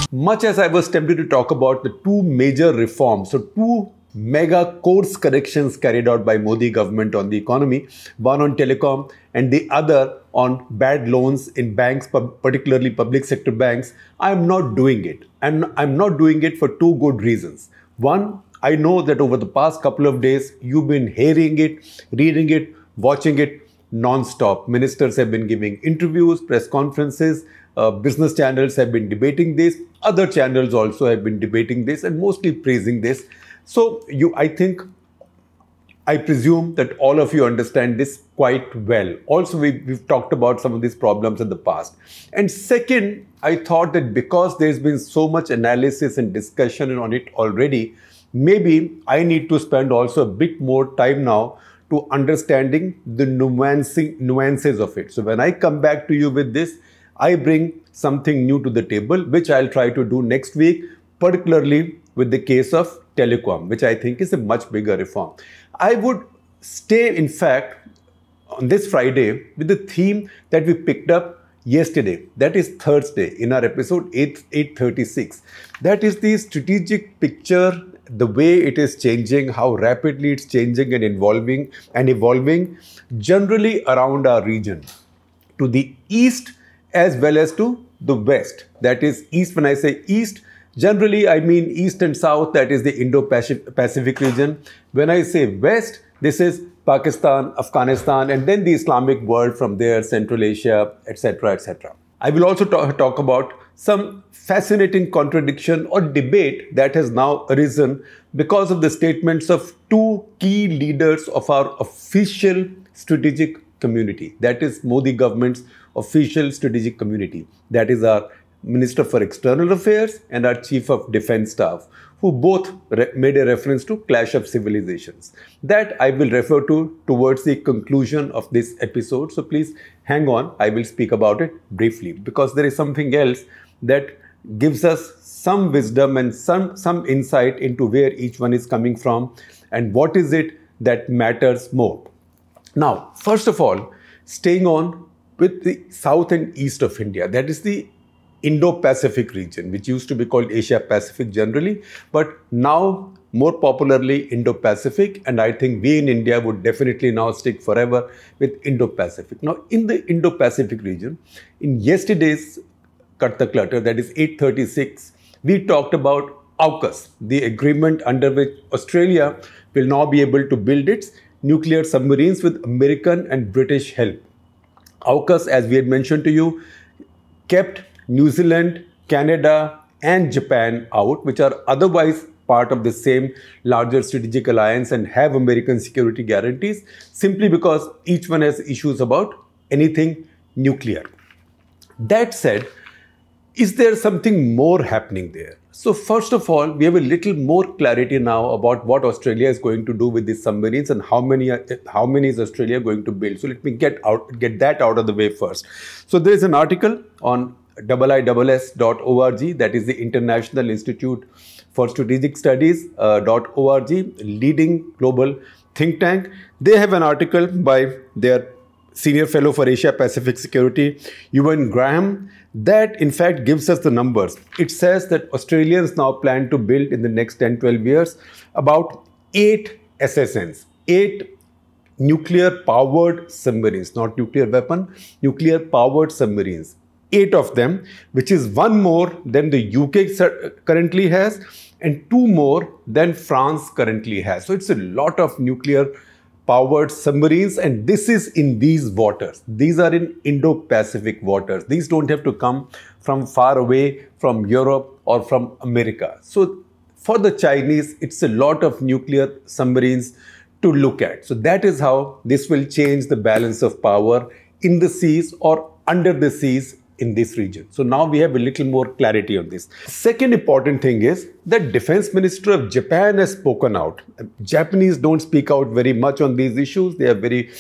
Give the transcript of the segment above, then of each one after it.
Much as I was tempted to talk about the two major reforms, so two mega course corrections carried out by Modi government on the economy, one on telecom and the other on bad loans in banks, particularly public sector banks, I am not doing it. And I'm not doing it for two good reasons. One, I know that over the past couple of days, you've been hearing it, reading it, watching it non-stop. Ministers have been giving interviews, press conferences, business channels have been debating this, other channels also have been debating this and mostly praising this. So I presume that all of you understand this quite well. Also, we've talked about some of these problems in the past. And second, I thought that because there's been so much analysis and discussion on it already, maybe I need to spend also a bit more time now to understanding the nuances of it. So when I come back to you with this, I bring something new to the table, which I'll try to do next week, particularly with the case of telecom, which I think is a much bigger reform. I would stay, in fact, on this Friday with the theme that we picked up yesterday, that is Thursday, in our episode 836. That is the strategic picture, the way it is changing, how rapidly it's changing and evolving generally around our region, to the east as well as to the west. That is east. When I say east, generally I mean east and south, that is the Indo-Pacific region. When I say west, this is Pakistan, Afghanistan, and then the Islamic world from there, Central Asia, etc., etc. I will also talk about some fascinating contradiction or debate that has now arisen because of the statements of two key leaders of our official strategic community. That is Modi government's official strategic community. That is our Minister for External Affairs and our Chief of Defence Staff, who both made a reference to clash of civilizations. That I will refer to towards the conclusion of this episode. So please hang on. I will speak about it briefly because there is something else that gives us some wisdom and some insight into where each one is coming from and what is it that matters more. Now, first of all, staying on with the south and east of India, that is the Indo-Pacific region, which used to be called Asia-Pacific generally, but now more popularly Indo-Pacific, and I think we in India would definitely now stick forever with Indo-Pacific. Now, in the Indo-Pacific region, in yesterday's Cut the Clutter, that is 836, we talked about AUKUS, the agreement under which Australia will now be able to build its nuclear submarines with American and British help. AUKUS, as we had mentioned to you, kept New Zealand, Canada and Japan out, which are otherwise part of the same larger strategic alliance and have American security guarantees, simply because each one has issues about anything nuclear. That said, is there something more happening there? So first of all, we have a little more clarity now about what Australia is going to do with these submarines and how many is Australia going to build. So let me get that out of the way first. So there is an article on IISS.org, that is the International Institute for Strategic Studies.org, leading global think tank. They have an article by their Senior Fellow for Asia Pacific Security, Ewan Graham, that in fact gives us the numbers. It says that Australians now plan to build in the next 10-12 years about 8 SSNs, 8 nuclear-powered submarines, not nuclear weapon, nuclear-powered submarines. 8 of them, which is one more than the UK currently has and 2 more than France currently has. So it's a lot of nuclear-powered submarines, and this is in these waters. These are in Indo-Pacific waters. These don't have to come from far away from Europe or from America. So for the Chinese, it's a lot of nuclear submarines to look at. So that is how this will change the balance of power in the seas or under the seas in this region. So now we have a little more clarity on this. Second important thing is that Defense Minister of Japan has spoken out. Japanese don't speak out very much on these issues. They are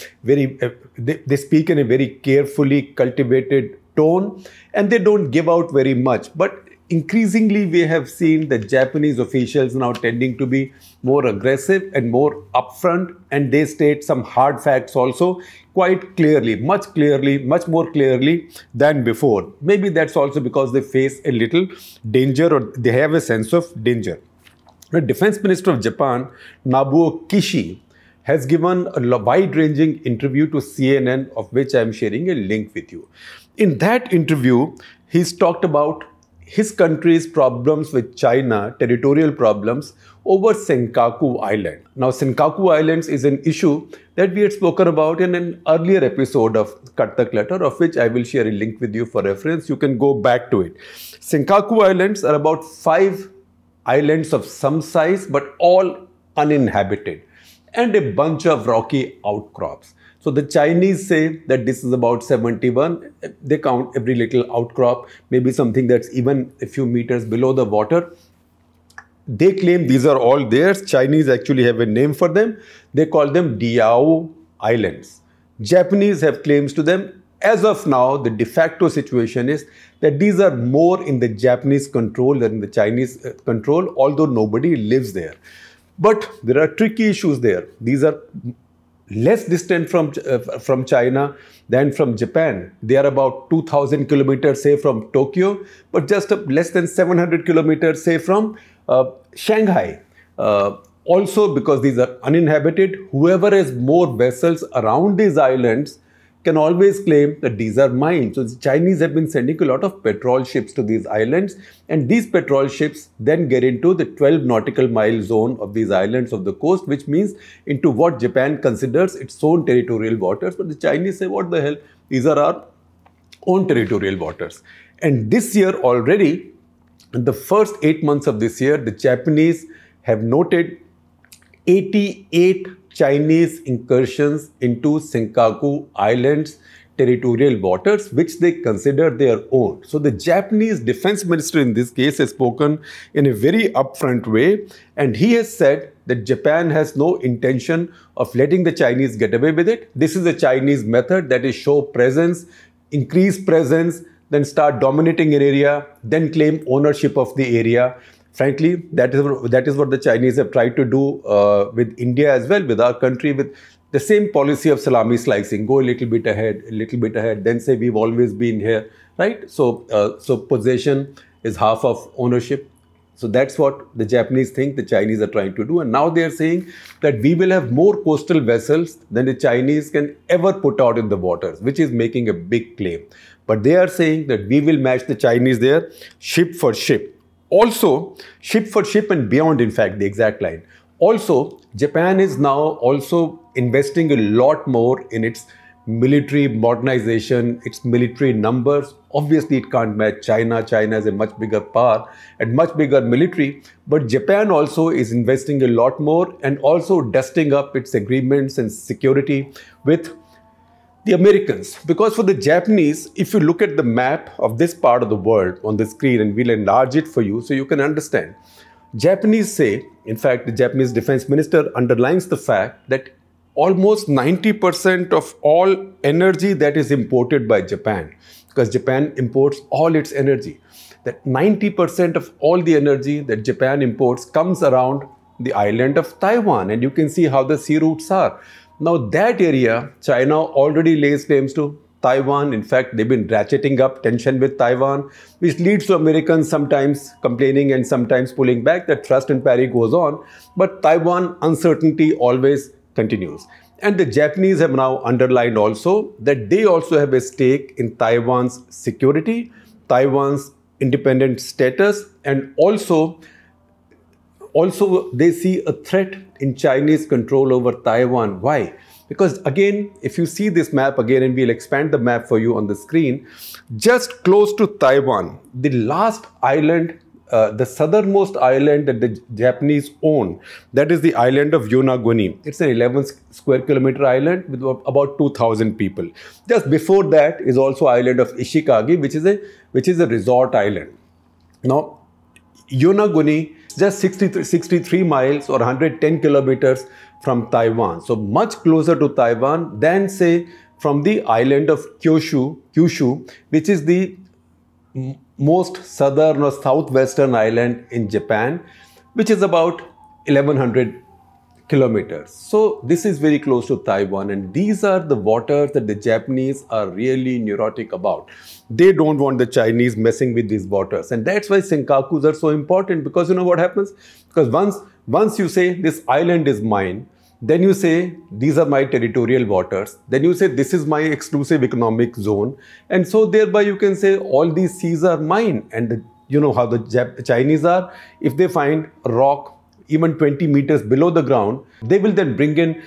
they speak in a very carefully cultivated tone and they don't give out very much. But increasingly we have seen the Japanese officials now tending to be more aggressive and more upfront, and they state some hard facts also quite clearly, much more clearly than before. Maybe that's also because they face a little danger, or they have a sense of danger. The Defense Minister of Japan, Nobuo Kishi, has given a wide-ranging interview to CNN, of which I am sharing a link with you. In that interview, he's talked about his country's problems with China, territorial problems over Senkaku Island. Now, Senkaku Islands is an issue that we had spoken about in an earlier episode of Cut the Clutter, of which I will share a link with you for reference. You can go back to it. Senkaku Islands are about 5 islands of some size, but all uninhabited, and a bunch of rocky outcrops. So the Chinese say that this is about 71. They count every little outcrop, maybe something that's even a few meters below the water. They claim these are all theirs. Chinese actually have a name for them. They call them Diao Islands. Japanese have claims to them. As of now, the de facto situation is that these are more in the Japanese control than in the Chinese control, although nobody lives there. But there are tricky issues there. These are less distant from China than from Japan. They are about 2,000 kilometers, say, from Tokyo, but just less than 700 kilometers, say, from Shanghai. Also, because these are uninhabited, whoever has more vessels around these islands can always claim that these are mine. So the Chinese have been sending a lot of patrol ships to these islands, and these patrol ships then get into the 12 nautical mile zone of these islands of the coast, which means into what Japan considers its own territorial waters. But the Chinese say, what the hell, these are our own territorial waters. And this year already, in the first 8 months of this year, the Japanese have noted 88 Chinese incursions into Senkaku Islands territorial waters, which they consider their own. So the Japanese defense minister in this case has spoken in a very upfront way, and he has said that Japan has no intention of letting the Chinese get away with it. This is a Chinese method, that is show presence, increase presence, then start dominating an area, then claim ownership of the area. Frankly, that is what the Chinese have tried to do with India as well, with our country, with the same policy of salami slicing. Go a little bit ahead, then say we've always been here, right? So possession is half of ownership. So that's what the Japanese think the Chinese are trying to do. And now they are saying that we will have more coastal vessels than the Chinese can ever put out in the waters, which is making a big claim. But they are saying that we will match the Chinese there, ship for ship. Also, ship for ship and beyond, in fact, the exact line. Also, Japan is now also investing a lot more in its military modernization, its military numbers. Obviously, it can't match China. China has a much bigger power and much bigger military. But Japan also is investing a lot more and also dusting up its agreements and security with the Americans. Because for the Japanese, if you look at the map of this part of the world on the screen, and we'll enlarge it for you so you can understand. Japanese say, in fact, the Japanese defense minister underlines the fact that almost 90% of all energy that is imported by Japan, because Japan imports all its energy, that 90% of all the energy that Japan imports comes around the island of Taiwan. And you can see how the sea routes are. Now that area, China already lays claims to Taiwan. In fact, they've been ratcheting up tension with Taiwan, which leads to Americans sometimes complaining and sometimes pulling back. The thrust and parry goes on. But Taiwan uncertainty always continues. And the Japanese have now underlined also that they also have a stake in Taiwan's security, Taiwan's independent status, and also they see a threat in Chinese control over Taiwan. Why? Because again, if you see this map again, and we'll expand the map for you on the screen, just close to Taiwan, the last island, the southernmost island that the Japanese own, that is the island of Yonaguni. It's an 11 square kilometer island with about 2,000 people. Just before that is also island of Ishikagi, which is a resort island. Now, Yonaguni is just 63 miles or 110 kilometers from Taiwan. So much closer to Taiwan than, say, from the island of Kyushu, which is the most southern or southwestern island in Japan, which is about 1100 kilometers. So this is very close to Taiwan, and these are the waters that the Japanese are really neurotic about. They don't want the Chinese messing with these waters, and that's why senkakus are so important, because you know what happens? Because once you say this island is mine, then you say these are my territorial waters, then you say this is my exclusive economic zone, and so thereby you can say all these seas are mine. And you know how the Chinese are. If they find a rock even 20 meters below the ground, they will then bring in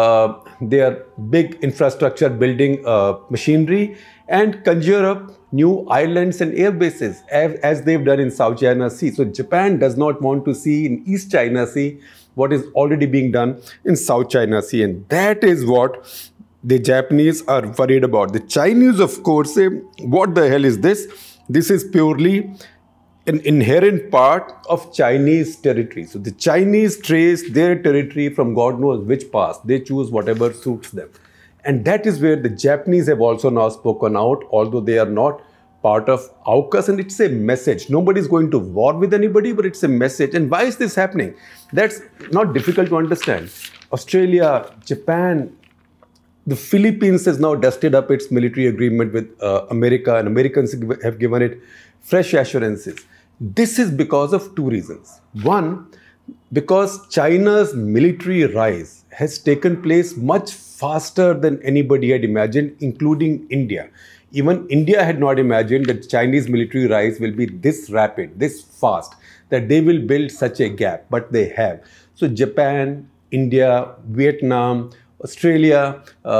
their big infrastructure building machinery and conjure up new islands and air bases, as they've done in South China Sea. So Japan does not want to see in East China Sea what is already being done in South China Sea. And that is what the Japanese are worried about. The Chinese, of course, say, what the hell is this? This is purely an inherent part of Chinese territory. So the Chinese trace their territory from God knows which past. They choose whatever suits them. And that is where the Japanese have also now spoken out, although they are not part of AUKUS, and it's a message. Nobody is going to war with anybody, but it's a message. And why is this happening? That's not difficult to understand. Australia, Japan, the Philippines has now dusted up its military agreement with America, and Americans have given it fresh assurances. This is because of two reasons. One, because China's military rise has taken place much faster than anybody had imagined, including India. Even India had not imagined that Chinese military rise will be this rapid, this fast, that they will build such a gap, but they have. So Japan, India, Vietnam, Australia,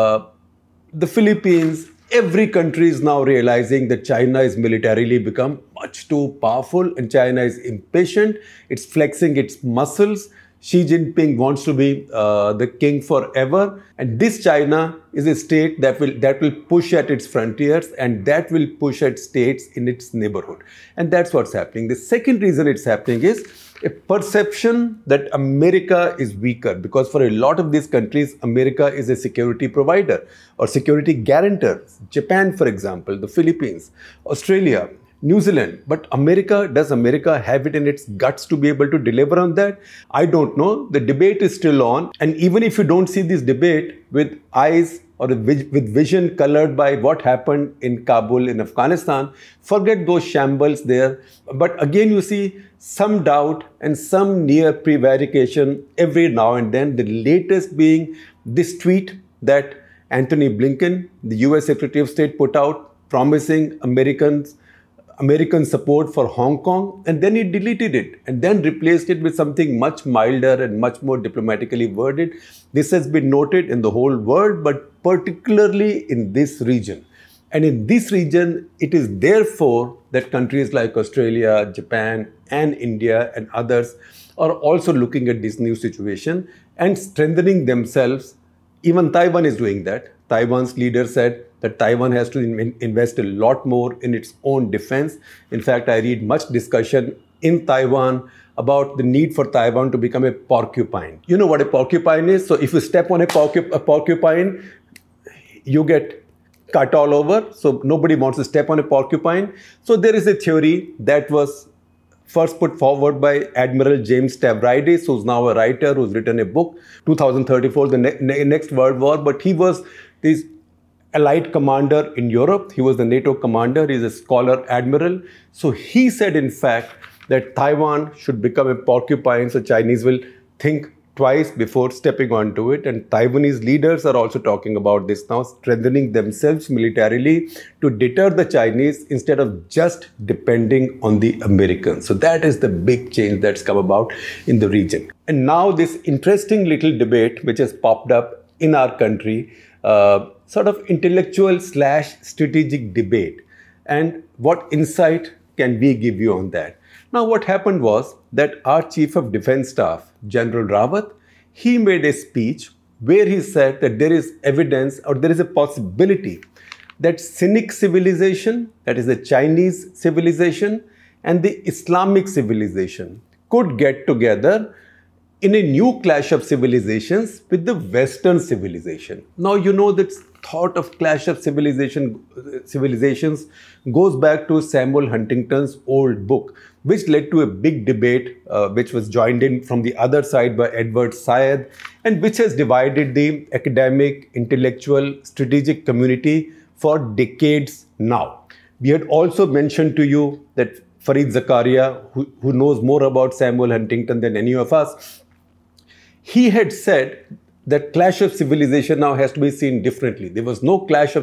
the Philippines, every country is now realizing that China is militarily become much too powerful, and China is impatient. It's flexing its muscles. Xi Jinping wants to be the king forever, and this China is a state that will push at its frontiers, and that will push at states in its neighborhood, and that's what's happening. The second reason it's happening is a perception that America is weaker, because for a lot of these countries, America is a security provider or security guarantor. Japan, for example, the Philippines, Australia, New Zealand. But does America have it in its guts to be able to deliver on that? I don't know. The debate is still on. And even if you don't see this debate with eyes or with vision colored by what happened in Kabul, in Afghanistan, forget those shambles there. But again, you see some doubt and some near prevarication every now and then. The latest being this tweet that Antony Blinken, the US Secretary of State, put out promising American support for Hong Kong, and then he deleted it and then replaced it with something much milder and much more diplomatically worded. This has been noted in the whole world, but particularly in this region. And in this region, it is therefore that countries like Australia, Japan, and India and others are also looking at this new situation and strengthening themselves. Even Taiwan is doing that. Taiwan's leader said that Taiwan has to invest a lot more in its own defense. In fact, I read much discussion in Taiwan about the need for Taiwan to become a porcupine. You know what a porcupine is? So if you step on a porcupine, you get cut all over. So nobody wants to step on a porcupine. So there is a theory that was first put forward by Admiral James Stavridis, who's now a writer, who's written a book, 2034, the Next World War. But he was this allied commander in Europe. He was the NATO commander. He's a scholar admiral. So he said, in fact, that Taiwan should become a porcupine, so Chinese will think twice before stepping onto it. And Taiwanese leaders are also talking about this now, strengthening themselves militarily to deter the Chinese instead of just depending on the Americans. So that is the big change that's come about in the region. And now this interesting little debate which has popped up in our country, sort of intellectual / strategic debate. And what insight can we give you on that? Now, what happened was that our Chief of Defense Staff, General Rawat, he made a speech where he said that there is evidence or there is a possibility that Sinic civilization, that is the Chinese civilization, and the Islamic civilization could get together in a new clash of civilizations with the Western civilization. Now, you know that thought of clash of civilizations goes back to Samuel Huntington's old book, which led to a big debate, which was joined in from the other side by Edward Said, and which has divided the academic, intellectual, strategic community for decades now. We had also mentioned to you that Fareed Zakaria, who knows more about Samuel Huntington than any of us, he had said that clash of civilization now has to be seen differently. There was no clash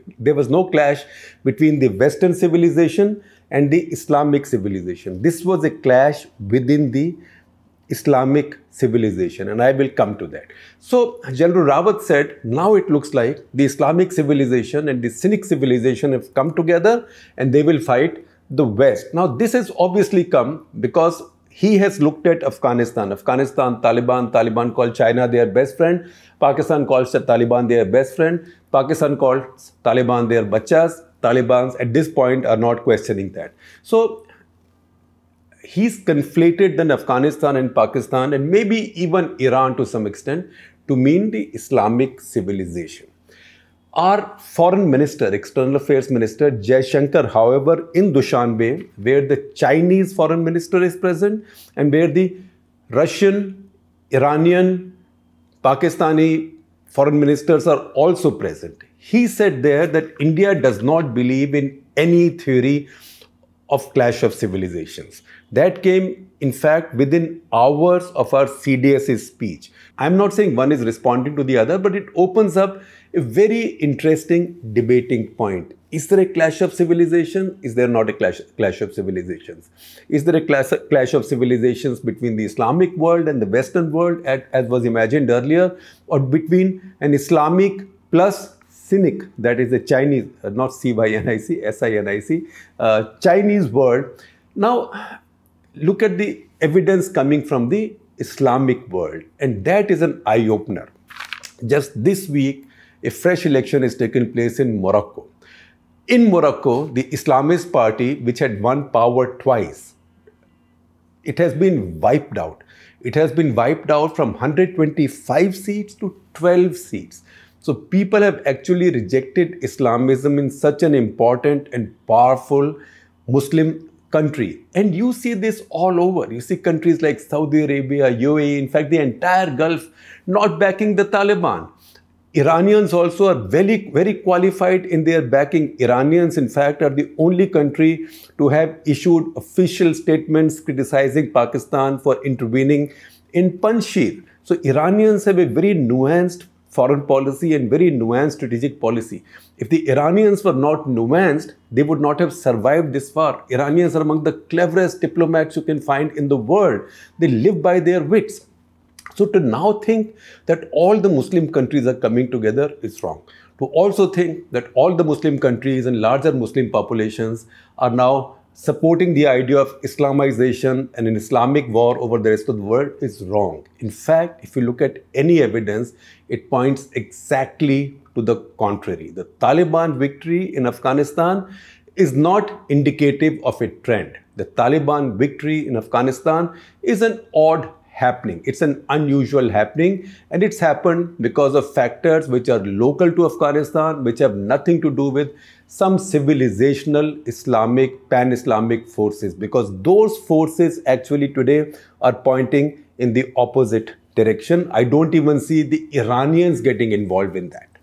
between the Western civilization and the Islamic civilization. This was a clash within the Islamic civilization, and I will come to that. So General Rawat said, now it looks like the Islamic civilization and the Sunni civilization have come together and they will fight the West. Now this has obviously come because he has looked at Afghanistan, Taliban called China their best friend, Pakistan calls Taliban their best friend, Pakistan calls Taliban their bachas, Talibans at this point are not questioning that. So he's conflated then Afghanistan and Pakistan and maybe even Iran to some extent to mean the Islamic civilization. Our foreign minister, external affairs minister, Jai Shankar, however, in Dushanbe, where the Chinese foreign minister is present and where the Russian, Iranian, Pakistani foreign ministers are also present, he said there that India does not believe in any theory of clash of civilizations. That came, in fact, within hours of our CDS's speech. I'm not saying one is responding to the other, but it opens up a very interesting debating point. Is there a clash of civilization? Is there not a clash of civilizations? Is there a clash of civilizations between the Islamic world and the Western world, as was imagined earlier, or between an Islamic plus Sinic, that is a Chinese, not CYNIC, SINIC, Chinese world? Now, look at the evidence coming from the Islamic world, and that is an eye-opener. Just this week, a fresh election has taken place in Morocco. In Morocco, the Islamist party, which had won power twice, it has been wiped out. It has been wiped out from 125 seats to 12 seats. So people have actually rejected Islamism in such an important and powerful Muslim country. And you see this all over. You see countries like Saudi Arabia, UAE, in fact, the entire Gulf not backing the Taliban. Iranians also are very, very qualified in their backing. Iranians, in fact, are the only country to have issued official statements criticizing Pakistan for intervening in Panjshir. So Iranians have a very nuanced foreign policy and very nuanced strategic policy. If the Iranians were not nuanced, they would not have survived this far. Iranians are among the cleverest diplomats you can find in the world. They live by their wits. So to now think that all the Muslim countries are coming together is wrong. To also think that all the Muslim countries and larger Muslim populations are now supporting the idea of Islamization and an Islamic war over the rest of the world is wrong. In fact, if you look at any evidence, it points exactly to the contrary. The Taliban victory in Afghanistan is not indicative of a trend. The Taliban victory in Afghanistan is an odd happening. It's an unusual happening, and it's happened because of factors which are local to Afghanistan, which have nothing to do with some civilizational Islamic, pan-Islamic forces, because those forces actually today are pointing in the opposite direction. I don't even see the Iranians getting involved in that.